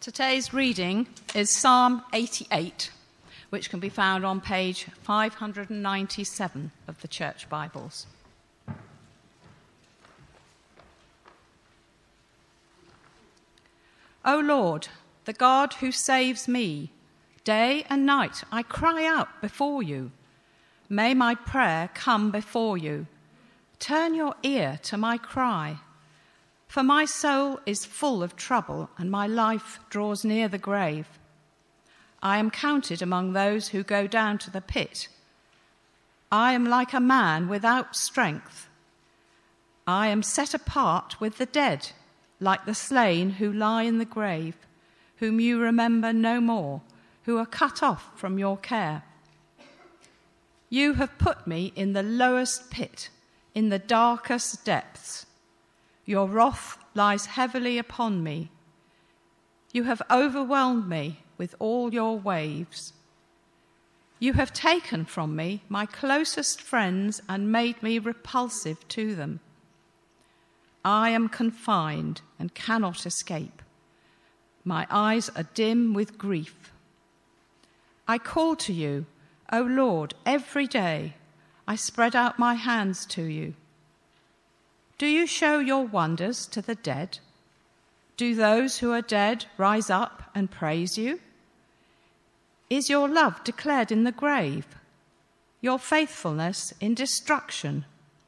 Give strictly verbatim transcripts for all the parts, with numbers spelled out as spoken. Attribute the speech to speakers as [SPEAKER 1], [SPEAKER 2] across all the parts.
[SPEAKER 1] Today's reading is Psalm eighty-eight, which can be found on page five hundred ninety-seven of the Church Bibles. O Lord, the God who saves me, day and night I cry out before you. May my prayer come before you. Turn your ear to my cry. For my soul is full of trouble, and my life draws near the grave. I am counted among those who go down to the pit. I am like a man without strength. I am set apart with the dead, like the slain who lie in the grave, whom you remember no more, who are cut off from your care. You have put me in the lowest pit, in the darkest depths. Your wrath lies heavily upon me. You have overwhelmed me with all your waves. You have taken from me my closest friends and made me repulsive to them. I am confined and cannot escape. My eyes are dim with grief. I call to you, O Lord, every day. I spread out my hands to you. Do you show your wonders to the dead? Do those who are dead rise up and praise you? Is your love declared in the grave, your faithfulness in destruction?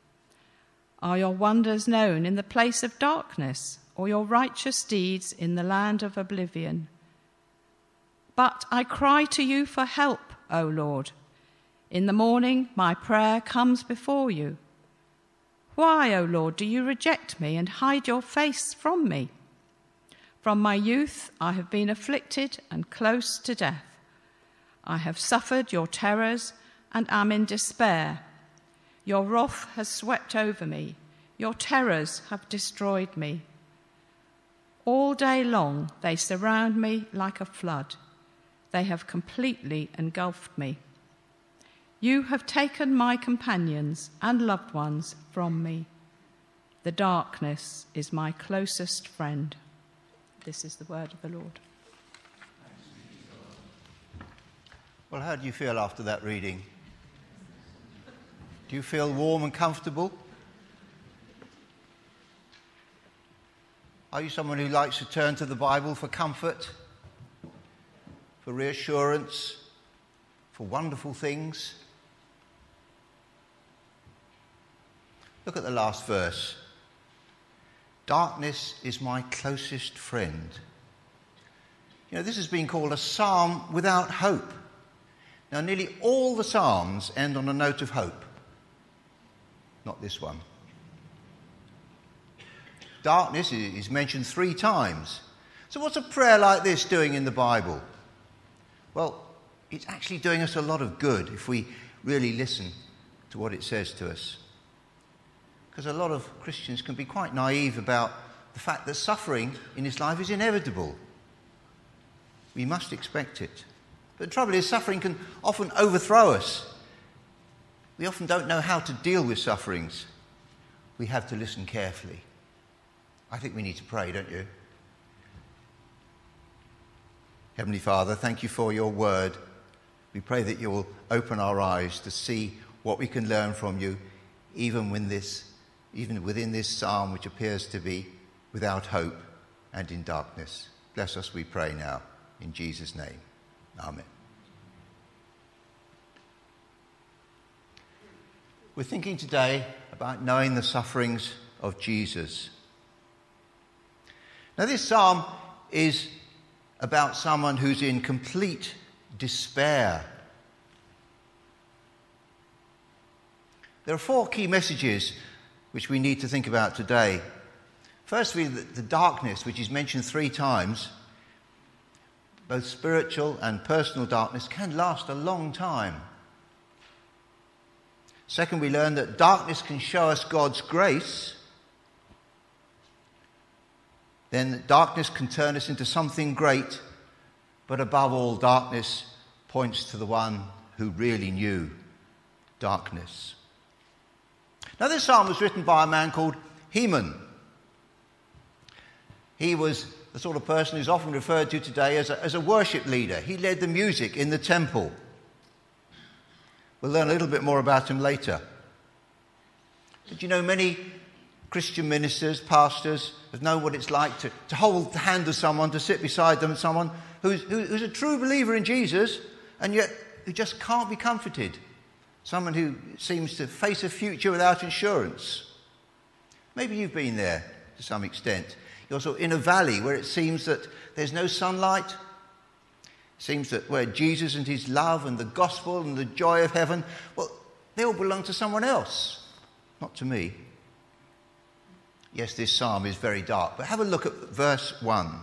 [SPEAKER 1] Are your wonders known in the place of darkness, or your righteous deeds in the land of oblivion? But I cry to you for help, O Lord. In the morning my prayer comes before you. Why, O Lord, do you reject me and hide your face from me? From my youth I have been afflicted and close to death. I have suffered your terrors and am in despair. Your wrath has swept over me. Your terrors have destroyed me. All day long they surround me like a flood. They have completely engulfed me. You have taken my companions and loved ones from me. The darkness is my closest friend. This is the word of the Lord.
[SPEAKER 2] Well, how do you feel after that reading? Do you feel warm and comfortable? Are you someone who likes to turn to the Bible for comfort, for reassurance, for wonderful things? Look at the last verse. Darkness is my closest friend. You know, this has been called a psalm without hope. Now, nearly all the psalms end on a note of hope. Not this one. Darkness is mentioned three times. So what's a prayer like this doing in the Bible? Well, it's actually doing us a lot of good if we really listen to what it says to us. Because a lot of Christians can be quite naive about the fact that suffering in this life is inevitable. We must expect it. But the trouble is, suffering can often overthrow us. We often don't know how to deal with sufferings. We have to listen carefully. I think we need to pray, don't you? Heavenly Father, thank you for your word. We pray that you will open our eyes to see what we can learn from you, even when this even within this psalm, which appears to be without hope and in darkness. Bless us, we pray now, in Jesus' name. Amen. We're thinking today about knowing the sufferings of Jesus. Now, this psalm is about someone who's in complete despair. There are four key messages which we need to think about today. Firstly, the, the darkness, which is mentioned three times, both spiritual and personal darkness, can last a long time. Second, we learn that darkness can show us God's grace. Then darkness can turn us into something great, but above all, darkness points to the one who really knew darkness. Now, this psalm was written by a man called Heman. He was the sort of person who's often referred to today as a, as a worship leader. He led the music in the temple. We'll learn a little bit more about him later. But you know, many Christian ministers, pastors, have known what it's like to, to hold the hand of someone, to sit beside them, someone who's, who, who's a true believer in Jesus, and yet who just can't be comforted. Someone who seems to face a future without insurance. Maybe you've been there to some extent. You're sort of in a valley where it seems that there's no sunlight. It seems that where Jesus and his love and the gospel and the joy of heaven, well, they all belong to someone else, not to me. Yes, this psalm is very dark, but have a look at verse one.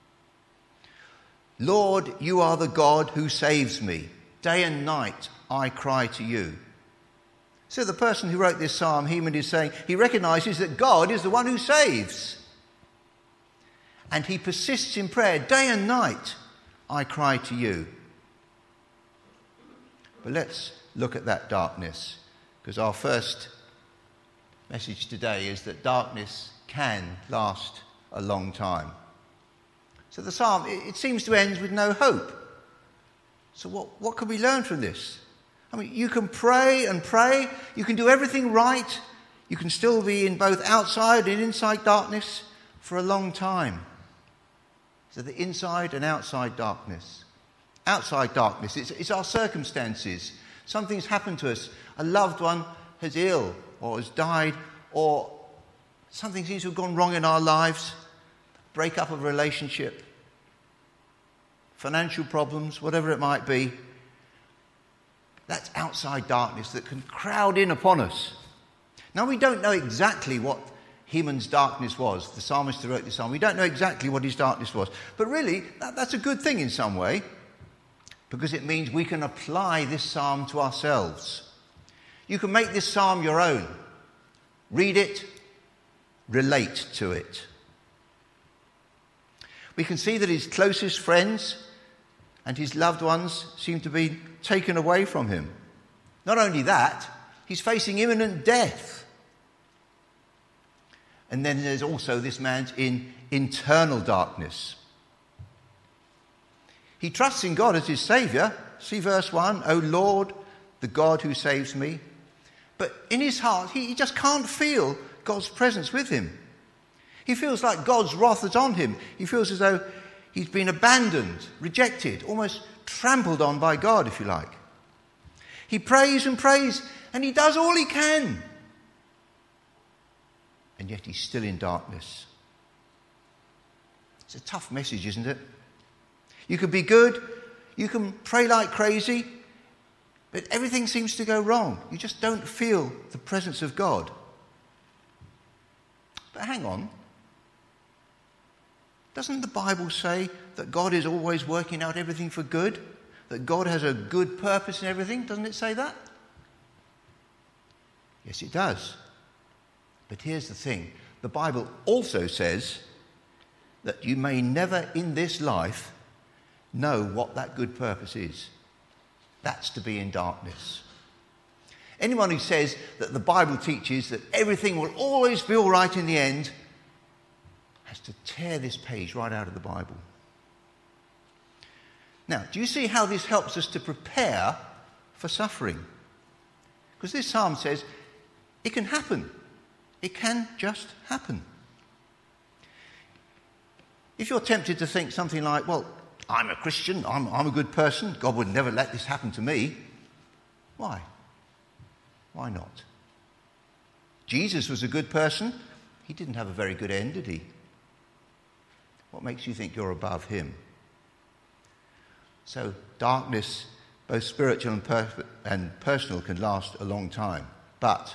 [SPEAKER 2] Lord, you are the God who saves me. Day and night I cry to you. So the person who wrote this psalm, Heman, is saying he recognises that God is the one who saves. And he persists in prayer. Day and night I cry to you. But let's look at that darkness, because our first message today is that darkness can last a long time. So the psalm, it, it seems to end with no hope. So what, what can we learn from this? I mean, you can pray and pray, you can do everything right, you can still be in both outside and inside darkness for a long time. So the inside and outside darkness. Outside darkness, it's, it's our circumstances. Something's happened to us. A loved one has ill or has died, or something seems to have gone wrong in our lives. Breakup of a relationship, financial problems, whatever it might be. That's outside darkness that can crowd in upon us. Now, we don't know exactly what Heman's darkness was. The psalmist who wrote this psalm, we don't know exactly what his darkness was. But really, that, that's a good thing in some way, because it means we can apply this psalm to ourselves. You can make this psalm your own. Read it, relate to it. We can see that his closest friends and his loved ones seem to be taken away from him. Not only that, he's facing imminent death. And then there's also this man's in internal darkness. He trusts in God as his saviour. See verse one, O Lord, the God who saves me. But in his heart, he, he just can't feel God's presence with him. He feels like God's wrath is on him. He feels as though he's been abandoned, rejected, almost trampled on by God, if you like. He prays and prays, and he does all he can. And yet he's still in darkness. It's a tough message, isn't it? You can be good, you can pray like crazy, but everything seems to go wrong. You just don't feel the presence of God. But hang on. Doesn't the Bible say that God is always working out everything for good? That God has a good purpose in everything? Doesn't it say that? Yes, it does. But here's the thing. The Bible also says that you may never in this life know what that good purpose is. That's to be in darkness. Anyone who says that the Bible teaches that everything will always be all right in the end has to tear this page right out of the Bible. Now, do you see how this helps us to prepare for suffering? Because this psalm says it can happen. It can just happen. If you're tempted to think something like, well, I'm a Christian, I'm, I'm a good person, God would never let this happen to me. Why? Why not? Jesus was a good person. He didn't have a very good end, did he? What makes you think you're above him? So darkness, both spiritual and, per- and personal, can last a long time. But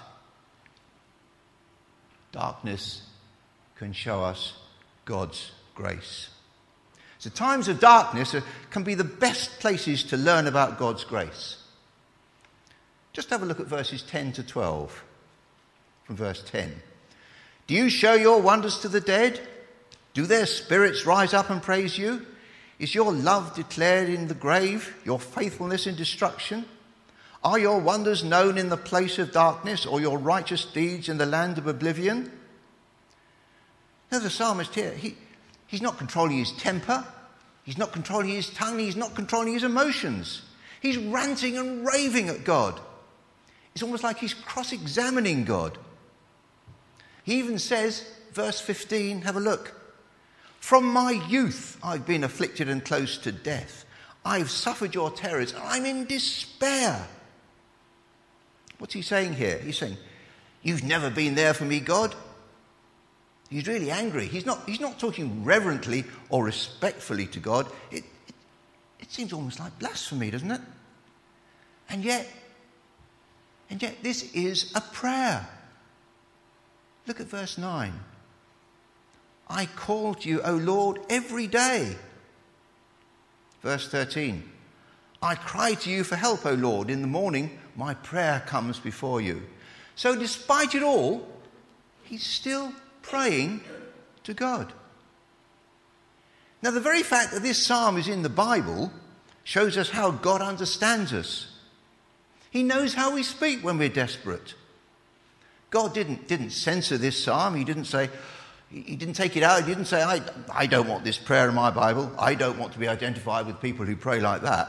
[SPEAKER 2] darkness can show us God's grace. So times of darkness are, can be the best places to learn about God's grace. Just have a look at verses ten to twelve. From verse ten. Do you show your wonders to the dead? Do their spirits rise up and praise you? Is your love declared in the grave, your faithfulness in destruction? Are your wonders known in the place of darkness, or your righteous deeds in the land of oblivion? Now the psalmist here, he, He's not controlling his temper. He's not controlling his tongue. He's not controlling his emotions. He's ranting and raving at God. It's almost like he's cross-examining God. He even says, verse fifteen, have a look. From my youth I've been afflicted and close to death. I've suffered your terrors and I'm in despair. What's he saying here? He's saying, you've never been there for me, God. He's really angry. He's not, he's not talking reverently or respectfully to God. It, it, it seems almost like blasphemy, doesn't it? And yet, and yet this is a prayer. Look at verse nine. I call to you, O Lord, every day. Verse thirteen. I cry to you for help, O Lord. In the morning, my prayer comes before you. So despite it all, he's still praying to God. Now, the very fact that this psalm is in the Bible shows us how God understands us. He knows how we speak when we're desperate. God didn't, didn't censor this psalm. He didn't say, he didn't take it out. He didn't say, I, I don't want this prayer in my Bible. I don't want to be identified with people who pray like that.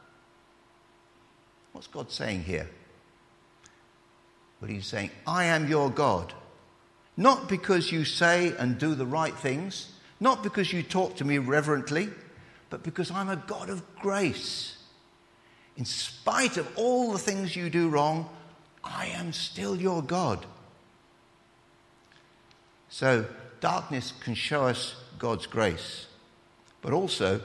[SPEAKER 2] What's God saying here? Well, he's saying, I am your God. Not because you say and do the right things, not because you talk to me reverently, but because I'm a God of grace. In spite of all the things you do wrong, I am still your God. So, darkness can show us God's grace, but also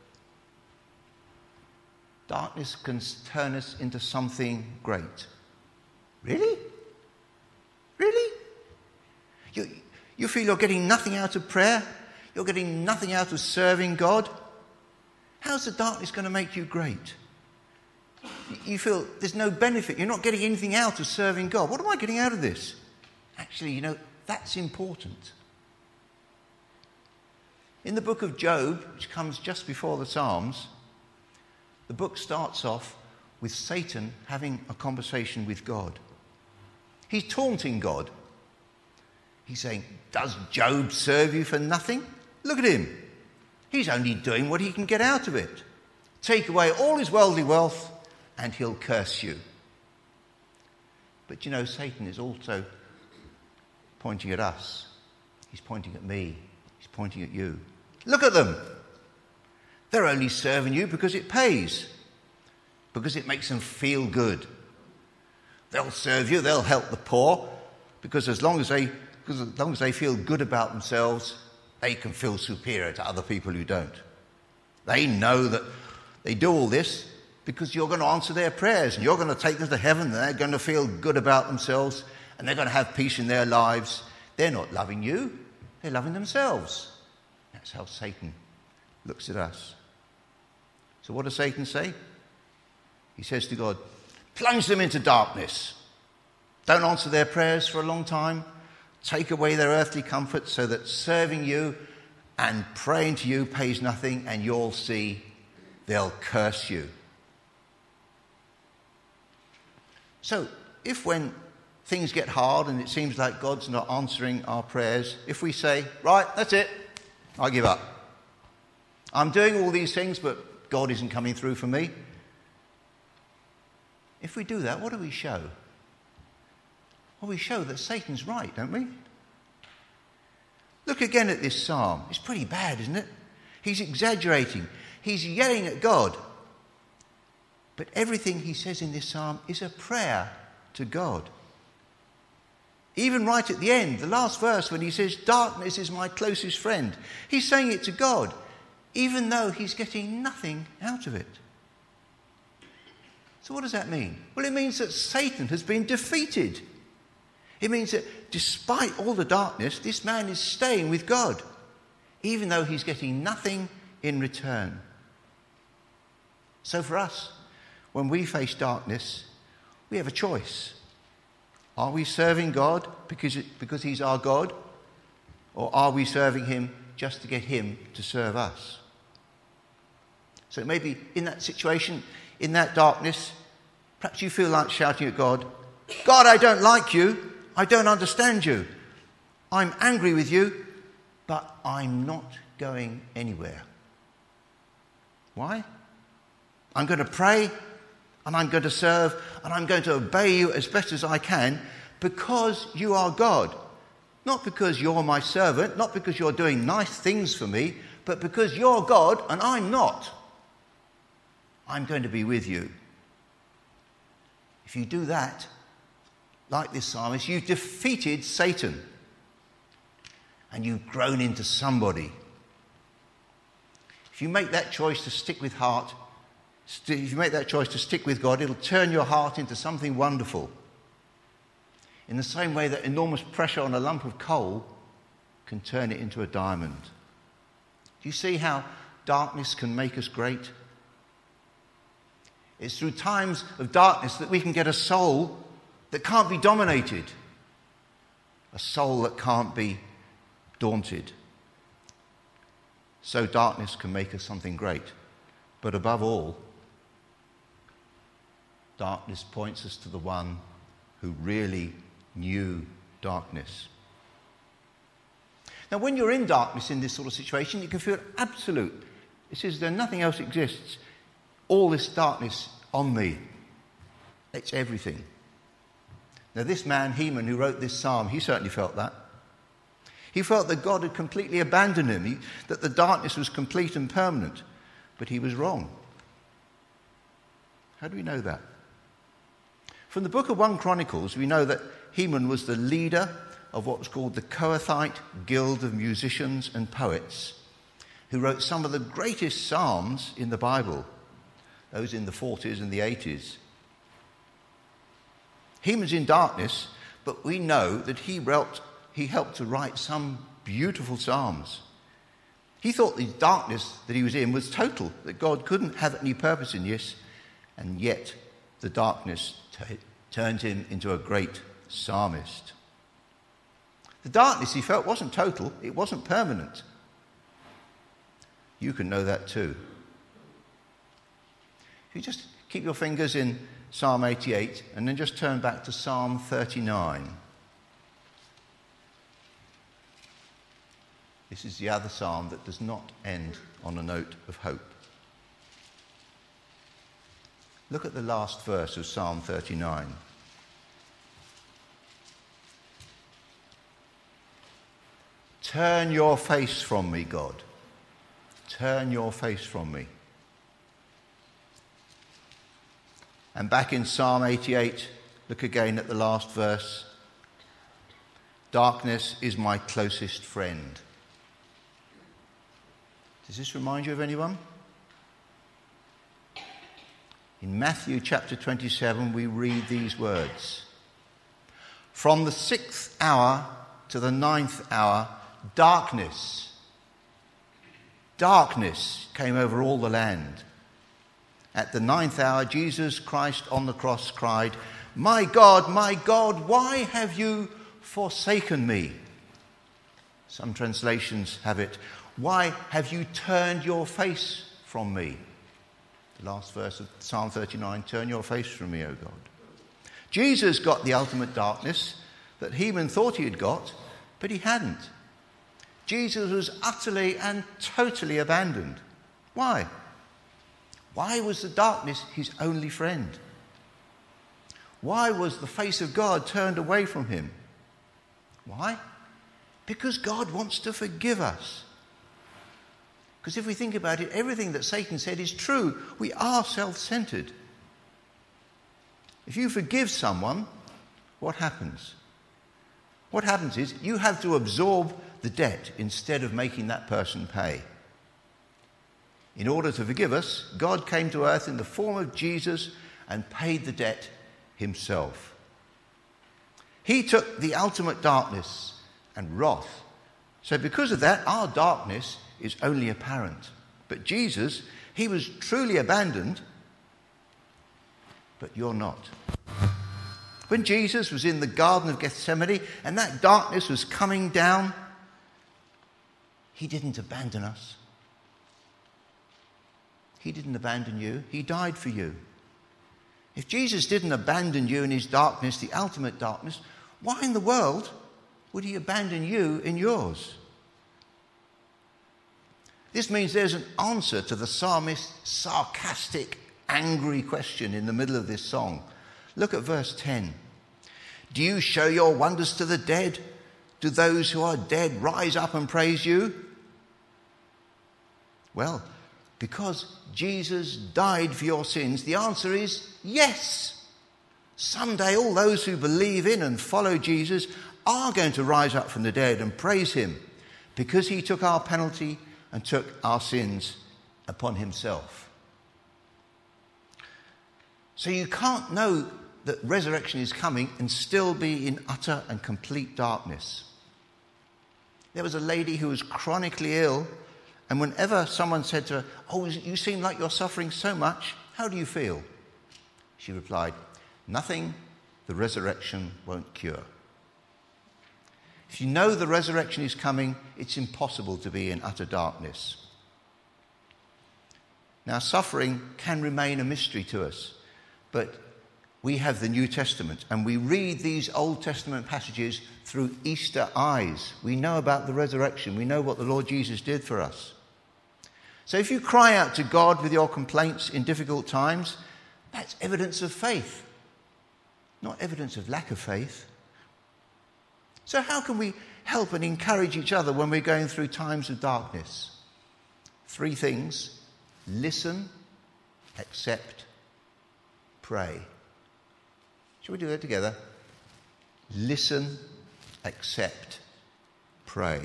[SPEAKER 2] darkness can turn us into something great. Really? Really? You, you feel you're getting nothing out of prayer? You're getting nothing out of serving God? How's the darkness going to make you great? You feel there's no benefit. You're not getting anything out of serving God. What am I getting out of this? Actually, you know, that's important. In the book of Job, which comes just before the Psalms, the book starts off with Satan having a conversation with God. He's taunting God. He's saying, does Job serve you for nothing? Look at him. He's only doing what he can get out of it. Take away all his worldly wealth and he'll curse you. But you know, Satan is also pointing at us. He's pointing at me. He's pointing at you. Look at them. They're only serving you because it pays, because it makes them feel good. They'll serve you, they'll help the poor, because as long as they, because as long as they feel good about themselves, they can feel superior to other people who don't. They know that they do all this because you're going to answer their prayers and you're going to take them to heaven and they're going to feel good about themselves and they're going to have peace in their lives. They're not loving you, they're loving themselves. That's how Satan looks at us. So what does Satan say? He says to God, plunge them into darkness. Don't answer their prayers for a long time. Take away their earthly comfort so that serving you and praying to you pays nothing, and you'll see they'll curse you. So if when things get hard and it seems like God's not answering our prayers, if we say, right, that's it, I give up. I'm doing all these things, but God isn't coming through for me. If we do that, what do we show? Well, we show that Satan's right, don't we? Look again at this psalm. It's pretty bad, isn't it? He's exaggerating. He's yelling at God. But everything he says in this psalm is a prayer to God. Even right at the end, the last verse, when he says, darkness is my closest friend, he's saying it to God, even though he's getting nothing out of it. So what does that mean? Well, it means that Satan has been defeated. It means that despite all the darkness, this man is staying with God, even though he's getting nothing in return. So for us, when we face darkness, we have a choice. Are we serving God because, it, because he's our God? Or are we serving him just to get him to serve us? So maybe in that situation, in that darkness, perhaps you feel like shouting at God, God, I don't like you. I don't understand you. I'm angry with you, but I'm not going anywhere. Why? I'm going to pray, and I'm going to serve, and I'm going to obey you as best as I can because you are God. Not because you're my servant, not because you're doing nice things for me, but because you're God and I'm not. I'm going to be with you. If you do that, like this psalmist, you've defeated Satan and you've grown into somebody. If you make that choice to stick with heart, if you make that choice to stick with God, it'll turn your heart into something wonderful. In the same way that enormous pressure on a lump of coal can turn it into a diamond. Do you see how darkness can make us great? It's through times of darkness that we can get a soul that can't be dominated, a soul that can't be daunted. So darkness can make us something great. But above all, darkness points us to the one who really knew darkness. Now, when you're in darkness in this sort of situation, you can feel absolute. It says there nothing else exists. All this darkness on me. It's everything. Now, this man, Heman, who wrote this psalm, he certainly felt that. He felt that God had completely abandoned him, he, that the darkness was complete and permanent. But he was wrong. How do we know that? From the book of First Chronicles, we know that Heman was the leader of what was called the Kohathite Guild of Musicians and Poets, who wrote some of the greatest psalms in the Bible, those in the forties and the eighties. Heman's in darkness, but we know that he helped, he helped to write some beautiful psalms. He thought the darkness that he was in was total, that God couldn't have any purpose in this, and yet the darkness t- turned him into a great psalmist. The darkness he felt wasn't total, it wasn't permanent. You can know that too. If you just keep your fingers in Psalm eighty-eight and then just turn back to Psalm thirty-nine. This is the other psalm that does not end on a note of hope. Look at the last verse of Psalm thirty-nine. Turn your face from me, God. Turn your face from me. And back in Psalm eighty-eight, look again at the last verse. Darkness is my closest friend. Does this remind you of anyone? In Matthew chapter twenty-seven, we read these words. From the sixth hour to the ninth hour, darkness, darkness came over all the land. At the ninth hour, Jesus Christ on the cross cried, "My God, my God, why have you forsaken me?" Some translations have it, "Why have you turned your face from me?" The last verse of Psalm thirty-nine, "Turn your face from me, O God." Jesus got the ultimate darkness that Heman thought he had got, but he hadn't. Jesus was utterly and totally abandoned. Why? Why was the darkness his only friend? Why was the face of God turned away from him? Why? Because God wants to forgive us. Because if we think about it, everything that Satan said is true. We are self-centered. If you forgive someone, what happens? What happens is you have to absorb the debt instead of making that person pay. In order to forgive us, God came to earth in the form of Jesus and paid the debt himself. He took the ultimate darkness and wrath. So because of that, our darkness is only apparent. But Jesus, he was truly abandoned, but you're not. When Jesus was in the Garden of Gethsemane and that darkness was coming down, he didn't abandon us. He didn't abandon you. He died for you. If Jesus didn't abandon you in his darkness, the ultimate darkness, why in the world would he abandon you in yours? This means there's an answer to the psalmist's sarcastic, angry question in the middle of this song. Look at verse ten. Do you show your wonders to the dead? Do those who are dead rise up and praise you? Well, because Jesus died for your sins, the answer is yes. Someday all those who believe in and follow Jesus are going to rise up from the dead and praise him because he took our penalty and took our sins upon himself. So you can't know that resurrection is coming and still be in utter and complete darkness. There was a lady who was chronically ill, and whenever someone said to her, "Oh, you seem like you're suffering so much, how do you feel?" She replied, "Nothing the resurrection won't cure." If you know the resurrection is coming, it's impossible to be in utter darkness. Now, suffering can remain a mystery to us, but we have the New Testament, and we read these Old Testament passages through Easter eyes. We know about the resurrection. We know what the Lord Jesus did for us. So if you cry out to God with your complaints in difficult times, that's evidence of faith, not evidence of lack of faith. So how can we help and encourage each other when we're going through times of darkness? Three things: listen, accept, pray. Shall we do that together? Listen, accept, pray.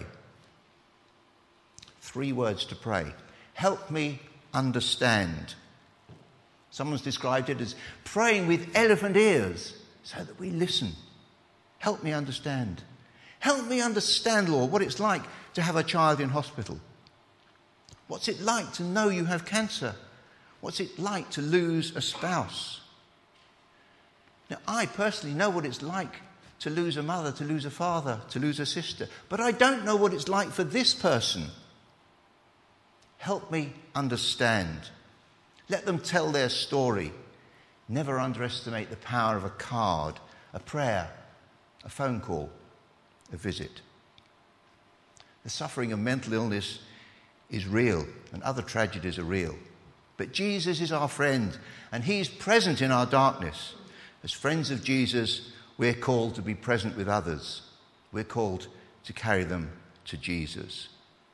[SPEAKER 2] Three words to pray. Help me understand. Someone's described it as praying with elephant ears so that we listen. Help me understand. Help me understand, Lord, what it's like to have a child in hospital. What's it like to know you have cancer? What's it like to lose a spouse? Now, I personally know what it's like to lose a mother, to lose a father, to lose a sister, but I don't know what it's like for this person. Help me understand. Let them tell their story. Never underestimate the power of a card, a prayer, a phone call, a visit. The suffering of mental illness is real, and other tragedies are real. But Jesus is our friend, and he's present in our darkness. As friends of Jesus, we're called to be present with others. We're called to carry them to Jesus.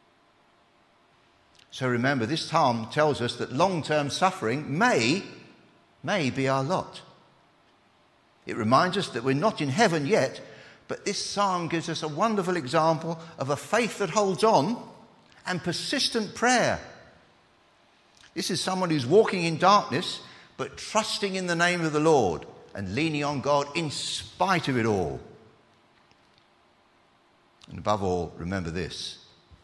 [SPEAKER 2] So remember, this psalm tells us that long-term suffering may, may be our lot. It reminds us that we're not in heaven yet, but this psalm gives us a wonderful example of a faith that holds on and persistent prayer. This is someone who's walking in darkness, but trusting in the name of the Lord and leaning on God in spite of it all. And above all, remember this: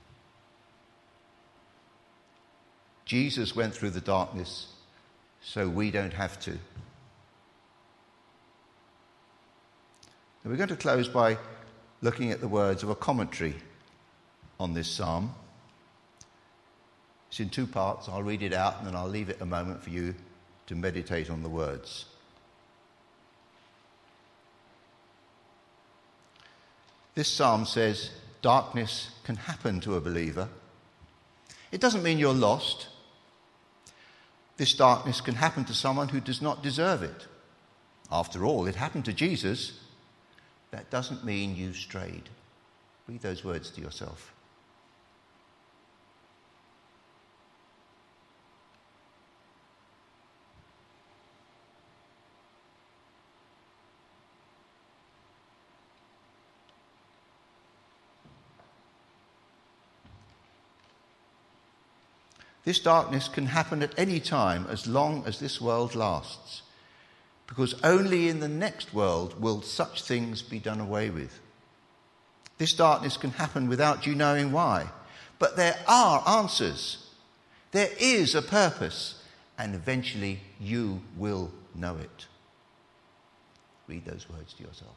[SPEAKER 2] Jesus went through the darkness so we don't have to. And we're going to close by looking at the words of a commentary on this psalm. It's in two parts. I'll read it out and then I'll leave it a moment for you to meditate on the words. This psalm says darkness can happen to a believer. It doesn't mean you're lost. This darkness can happen to someone who does not deserve it. After all, it happened to Jesus. That doesn't mean you've strayed. Read those words to yourself. This darkness can happen at any time as long as this world lasts, because only in the next world will such things be done away with. This darkness can happen without you knowing why, but there are answers. There is a purpose, and eventually you will know it. Read those words to yourself.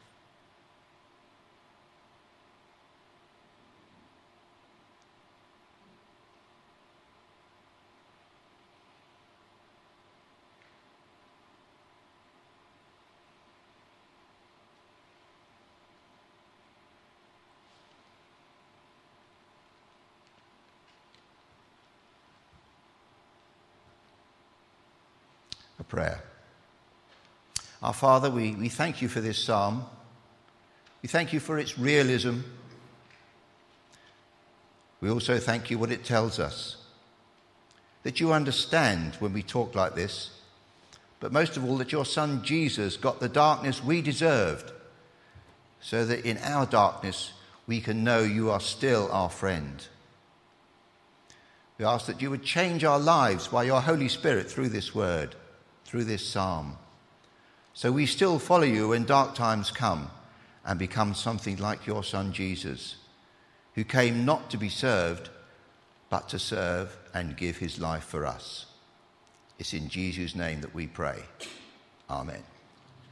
[SPEAKER 2] A prayer. Our Father, we, we thank you for this psalm. We thank you for its realism. We also thank you what it tells us. That you understand when we talk like this, but most of all that your Son Jesus got the darkness we deserved, so that in our darkness we can know you are still our friend. We ask that you would change our lives by your Holy Spirit through this word, through this psalm, so we still follow you when dark times come and become something like your Son Jesus, who came not to be served, but to serve and give his life for us. It's in Jesus' name that we pray. Amen.